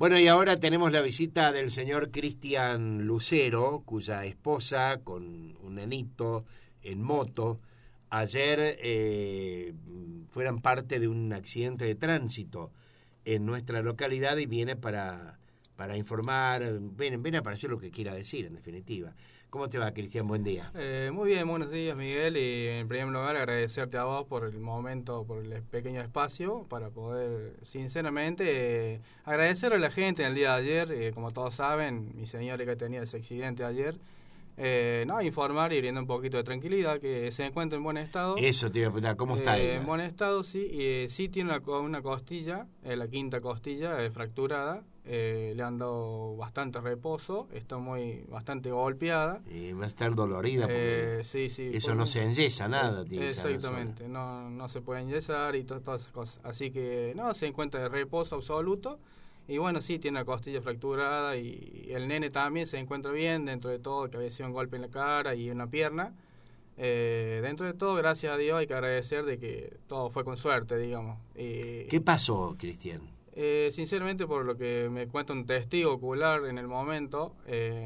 Bueno, y ahora tenemos la visita del señor Cristian Lucero, cuya esposa, con un nenito en moto, ayer fueran parte de un accidente de tránsito en nuestra localidad y viene para informar, viene para hacer lo que quiera decir, en definitiva. ¿Cómo te va, Cristian? Buen día. Muy bien, buenos días, Miguel, y en primer lugar agradecerte a vos por el momento, por el pequeño espacio, para poder, sinceramente, agradecerle a la gente en el día de ayer. Como todos saben, mi señora que tenía ese accidente ayer, informar y brindar un poquito de tranquilidad, que se encuentra en buen estado. Eso te iba a preguntar, ¿cómo está ella? En buen estado, sí, y sí tiene una costilla, la quinta costilla fracturada. Le han dado bastante reposo, está bastante golpeada. Y va a estar dolorida porque sí, eso no se enyesa nada. Exactamente, no se puede enyesar y todas esas cosas. Así que se encuentra de reposo absoluto. Y bueno, sí, tiene la costilla fracturada y el nene también se encuentra bien dentro de todo, que había sido un golpe en la cara y en la pierna. Dentro de todo, gracias a Dios, hay que agradecer de que todo fue con suerte, digamos. ¿Qué pasó, Cristian? Sinceramente, por lo que me cuenta un testigo ocular en el momento,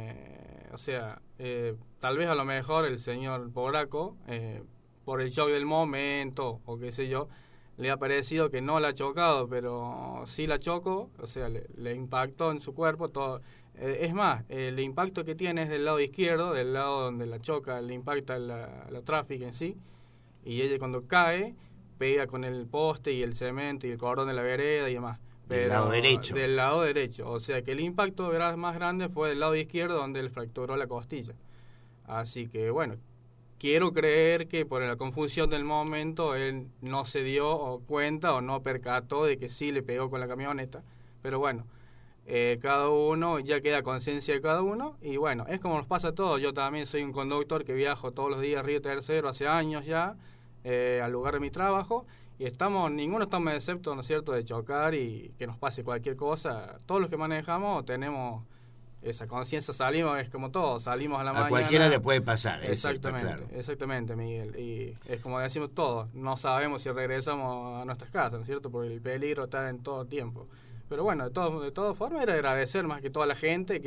tal vez a lo mejor el señor Pobraco, por el shock del momento o qué sé yo, le ha parecido que no la ha chocado, pero sí la chocó, o sea, le impactó en su cuerpo todo. Es más, el impacto que tiene es del lado izquierdo, del lado donde la choca, le impacta la tráfico en sí, y ella cuando cae, pega con el poste y el cemento y el cordón de la vereda y demás. Pero del lado derecho. Del lado derecho, o sea que el impacto más grande fue del lado izquierdo donde le fracturó la costilla. Así que bueno, quiero creer que por la confusión del momento él no se dio cuenta o no percató de que sí le pegó con la camioneta. Pero bueno, cada uno, ya queda conciencia de cada uno. Y bueno, es como nos pasa a todos. Yo también soy un conductor que viajo todos los días a Río Tercero hace años ya, al lugar de mi trabajo. Y ninguno estamos excepto, ¿no es cierto?, de chocar y que nos pase cualquier cosa. Todos los que manejamos tenemos esa conciencia, salimos, es como todo, salimos a la mañana. A cualquiera le puede pasar. Exactamente, claro. Exactamente, Miguel. Y es como decimos todos, no sabemos si regresamos a nuestras casas, ¿no es cierto?, porque el peligro está en todo tiempo. Pero bueno, de todas formas era agradecer más que toda la gente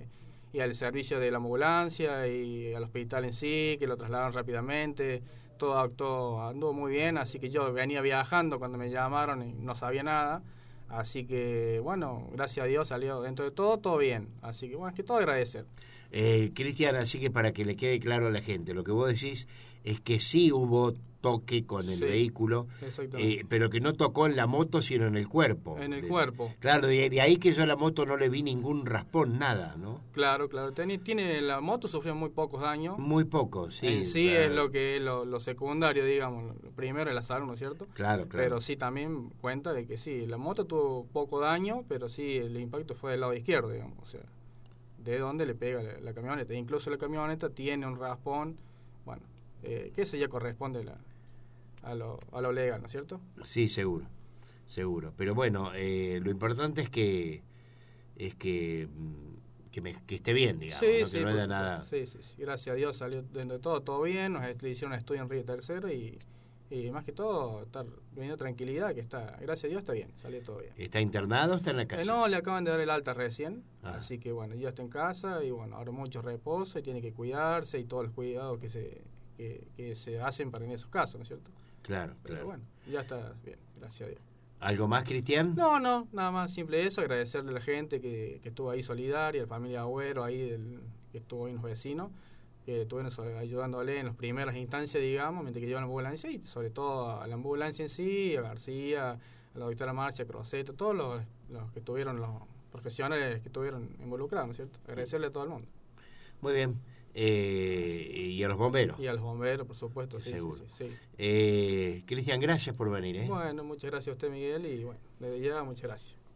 y al servicio de la ambulancia y al hospital en sí, que lo trasladaron rápidamente. Todo anduvo muy bien, así que yo venía viajando cuando me llamaron y no sabía nada. Así que, bueno, gracias a Dios salió dentro de todo bien. Así que, bueno, es que todo agradecer. Cristian, así que para que le quede claro a la gente, lo que vos decís es que sí hubo toque con el vehículo, pero que no tocó en la moto, sino en el cuerpo. En el cuerpo. Claro, de ahí que yo a la moto no le vi ningún raspón, nada, ¿no? Claro. La moto sufrió muy pocos daños. Muy pocos, sí. En sí claro. Es lo que lo secundario, digamos. Lo primero, el azar, ¿no es cierto? Claro. Pero sí también cuenta de que sí, la moto tuvo poco daño, pero sí el impacto fue del lado izquierdo, digamos. O sea, de donde le pega la camioneta. Incluso la camioneta tiene un raspón, bueno, que eso ya corresponde a lo legal, ¿no es cierto? Sí, seguro. Pero bueno, lo importante es que esté bien, digamos, ¿no? Que no haya nada. Sí, gracias a Dios salió dentro de todo bien. Nos hicieron un estudio en Río Tercero y más que todo estar viendo tranquilidad, que gracias a Dios está bien, salió todo bien. ¿Está internado o está en la casa? No, le acaban de dar el alta recién, así que bueno, ya está en casa y bueno, ahora mucho reposo y tiene que cuidarse y todos los cuidados que se hacen para en esos casos, ¿no es cierto? Claro. Pero bueno, ya está bien, gracias a Dios. ¿Algo más, Cristian? No, nada más, simple eso, agradecerle a la gente que estuvo ahí solidaria, a la familia Agüero ahí, que estuvo ahí, los vecinos, que estuvieron ayudándole en las primeras instancias, digamos, mientras que llevan la ambulancia, y sobre todo a la ambulancia en sí, a García, a la doctora Marcia, Croceta, todos los que estuvieron, los profesionales que estuvieron involucrados, ¿no es cierto? Agradecerle a todo el mundo. Muy bien. Y a los bomberos. Y a los bomberos, por supuesto, sí. Seguro. Sí. Cristian, gracias por venir. Bueno, muchas gracias a usted, Miguel, y bueno, desde ya, muchas gracias.